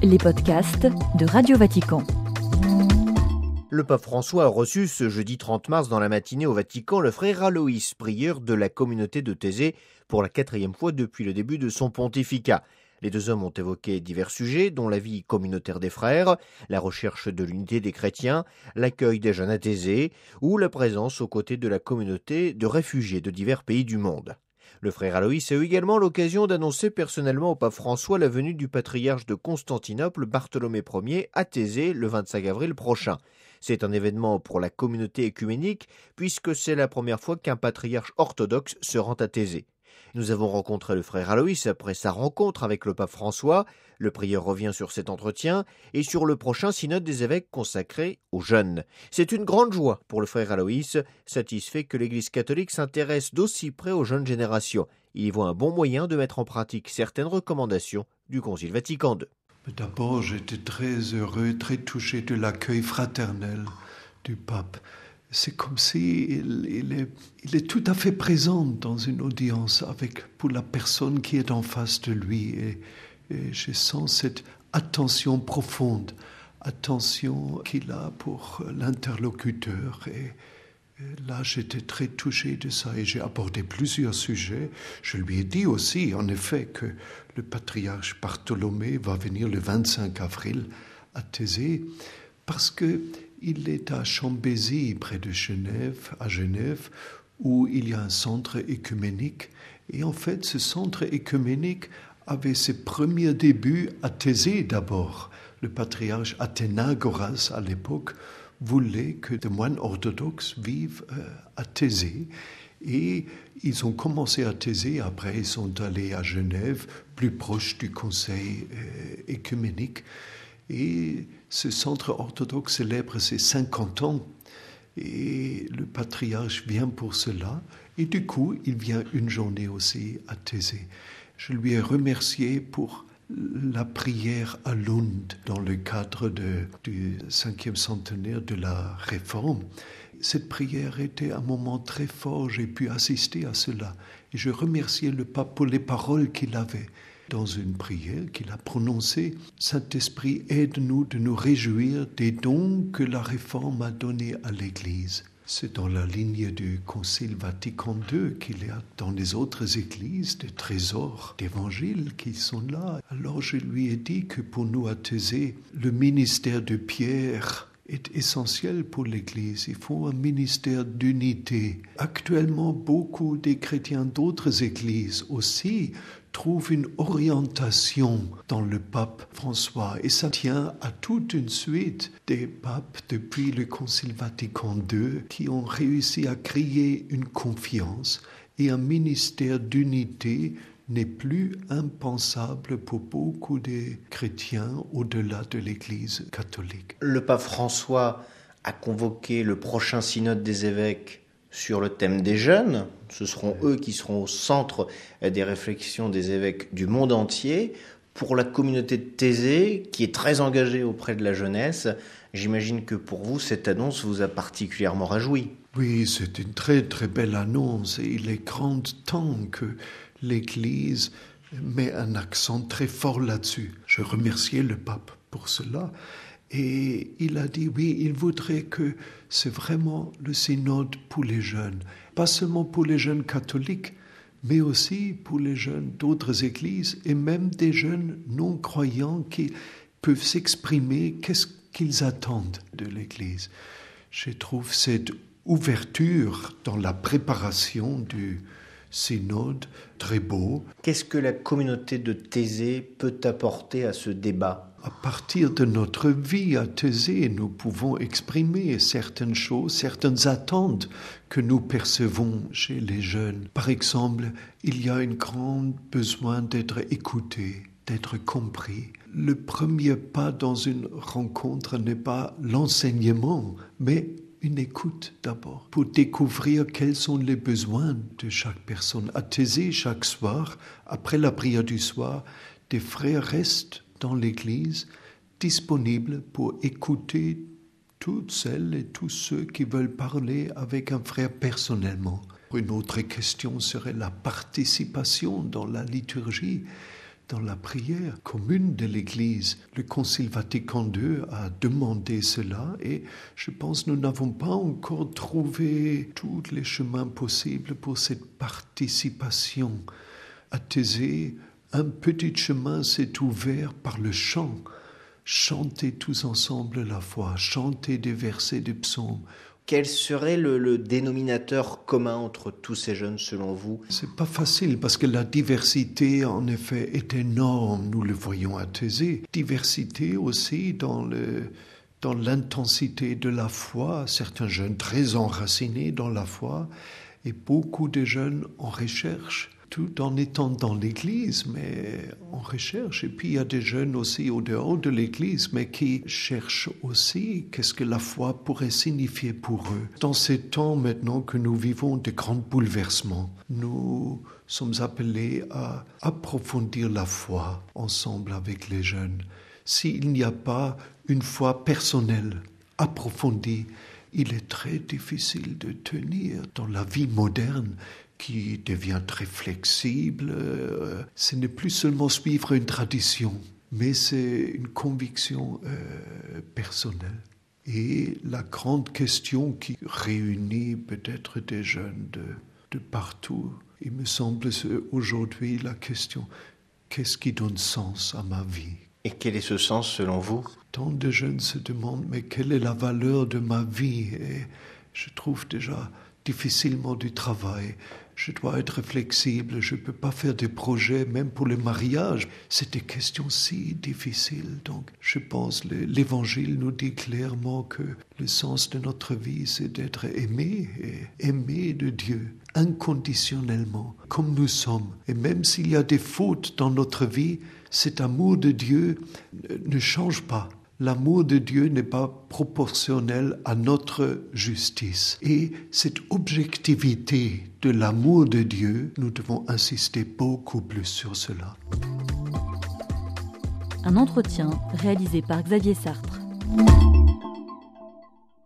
les podcasts de Radio Vatican. Le pape François a reçu ce jeudi 30 mars dans la matinée au Vatican le frère Aloïs, prieur de la communauté de Thésée pour la 4e fois depuis le début de son pontificat. Les deux hommes ont évoqué divers sujets, dont la vie communautaire des frères, la recherche de l'unité des chrétiens, l'accueil des jeunes à Thésée ou la présence aux côtés de la communauté de réfugiés de divers pays du monde. Le frère Aloïs a eu également l'occasion d'annoncer personnellement au pape François la venue du patriarche de Constantinople, Bartholomé Ier, à Thésée le 25 avril prochain. C'est un événement pour la communauté œcuménique puisque c'est la première fois qu'un patriarche orthodoxe se rend à Thésée. Nous avons rencontré le frère Aloïs après sa rencontre avec le pape François. Le prieur revient sur cet entretien et sur le prochain synode des évêques consacré aux jeunes. C'est une grande joie pour le frère Aloïs, satisfait que l'Église catholique s'intéresse d'aussi près aux jeunes générations. Il y voit un bon moyen de mettre en pratique certaines recommandations du Concile Vatican II. D'abord, j'étais très heureux, très touché de l'accueil fraternel du pape. C'est comme si il est tout à fait présent dans une audience pour la personne qui est en face de lui. Et je sens cette attention profonde, attention qu'il a pour l'interlocuteur. Et là, j'étais très touché de ça et j'ai abordé plusieurs sujets. Je lui ai dit aussi, en effet, que le patriarche Bartholomé va venir le 25 avril à Thésée parce qu'il est à Chambézy, près de Genève, où il y a un centre œcuménique. Et en fait, ce centre œcuménique avait ses premiers débuts à Thésée d'abord. Le patriarche Athénagoras, à l'époque, voulait que des moines orthodoxes vivent à Thésée. Et ils ont commencé à Thésée, après ils sont allés à Genève, plus proche du conseil œcuménique. Et ce centre orthodoxe célèbre ses 50 ans. Et le patriarche vient pour cela. Et du coup, il vient une journée aussi à Thésée. Je lui ai remercié pour la prière à Lund dans le cadre du 5e centenaire de la Réforme. Cette prière était un moment très fort, j'ai pu assister à cela. Et je remerciais le pape pour les paroles qu'il avait dans une prière qu'il a prononcée. Saint-Esprit, aide-nous de nous réjouir des dons que la Réforme a donnés à l'Église. C'est dans la ligne du Concile Vatican II qu'il y a dans les autres églises des trésors d'évangiles qui sont là. Alors je lui ai dit que pour nous à Thésée, le ministère de Pierre est essentiel pour l'Église. Il faut un ministère d'unité. Actuellement, beaucoup des chrétiens d'autres églises aussi trouvent une orientation dans le pape François. Et ça tient à toute une suite des papes depuis le Concile Vatican II qui ont réussi à créer une confiance et un ministère d'unité n'est plus impensable pour beaucoup de chrétiens au-delà de l'Église catholique. Le pape François a convoqué le prochain synode des évêques sur le thème des jeunes. Ce seront eux qui seront au centre des réflexions des évêques du monde entier. Pour la communauté de Thésée, qui est très engagée auprès de la jeunesse, j'imagine que pour vous, cette annonce vous a particulièrement réjoui. Oui, c'est une très très belle annonce et il est grand temps que l'Église met un accent très fort là-dessus. Je remerciais le pape pour cela. Et il a dit, oui, il voudrait que c'est vraiment le synode pour les jeunes. Pas seulement pour les jeunes catholiques, mais aussi pour les jeunes d'autres églises et même des jeunes non-croyants qui peuvent s'exprimer qu'est-ce qu'ils attendent de l'Église. Je trouve cette ouverture dans la préparation du synode très beau. Qu'est-ce que la communauté de Thésée peut apporter à ce débat ? À partir de notre vie à Thésée, nous pouvons exprimer certaines choses, certaines attentes que nous percevons chez les jeunes. Par exemple, il y a un grand besoin d'être écouté, d'être compris. Le premier pas dans une rencontre n'est pas l'enseignement, mais une écoute d'abord, pour découvrir quels sont les besoins de chaque personne. À Thésée, chaque soir, après la prière du soir, des frères restent dans l'Église, disponibles pour écouter toutes celles et tous ceux qui veulent parler avec un frère personnellement. Une autre question serait la participation dans la liturgie. dans la prière commune de l'Église. Le Concile Vatican II a demandé cela et je pense que nous n'avons pas encore trouvé tous les chemins possibles pour cette participation. À Thésée, un petit chemin s'est ouvert par le chant. Chantez tous ensemble la foi, chantez des versets des psaumes. Quel serait le dénominateur commun entre tous ces jeunes selon vous ? C'est pas facile parce que la diversité en effet est énorme, nous le voyons à Thésée. Diversité aussi dans l'intensité de la foi, certains jeunes très enracinés dans la foi et beaucoup de jeunes en recherche. Tout en étant dans l'Église, mais en recherche. Et puis il y a des jeunes aussi au dehors de l'Église, mais qui cherchent aussi qu'est-ce que la foi pourrait signifier pour eux. Dans ces temps maintenant que nous vivons de grands bouleversements, nous sommes appelés à approfondir la foi ensemble avec les jeunes. S'il n'y a pas une foi personnelle, approfondie, il est très difficile de tenir dans la vie moderne qui devient très flexible. Ce n'est plus seulement suivre une tradition, mais c'est une conviction personnelle. Et la grande question qui réunit peut-être des jeunes de partout, il me semble aujourd'hui la question, qu'est-ce qui donne sens à ma vie ? Et quel est ce sens selon vous ? Tant de jeunes se demandent, mais quelle est la valeur de ma vie ? Et je trouve déjà difficilement du travail. Je dois être flexible, je ne peux pas faire des projets, même pour le mariage. C'est des questions si difficiles. Donc, je pense que l'Évangile nous dit clairement que le sens de notre vie, c'est d'être aimé, et aimé de Dieu, inconditionnellement, comme nous sommes. Et même s'il y a des fautes dans notre vie, cet amour de Dieu ne change pas. L'amour de Dieu n'est pas proportionnel à notre justice. Et cette objectivité de l'amour de Dieu, nous devons insister beaucoup plus sur cela. Un entretien réalisé par Xavier Sartre.